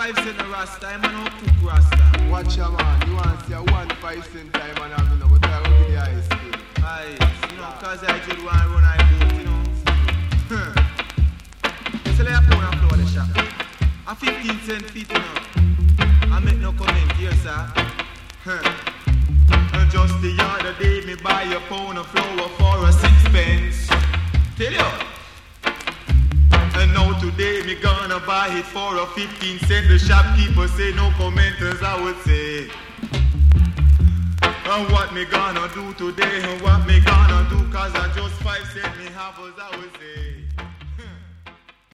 5 cent a Rasta, I'm no cook Rasta. Watch your man, you want to see a 1 5 cent time and having a but I will give the ice cream. Aye, you know, cause I just want to run I boat, you know. So let me own a floor the shop. A 15 cent feet, you know. I make no comment here, sir. And just the other day, me buy a pound of flour for a 6 pence. Tell you. And now today, me gonna buy it for a 15 cent. The shopkeeper say no commenters, I would say. And what me gonna do today, and what me gonna do, cause I just 5 cent me have, as I would say.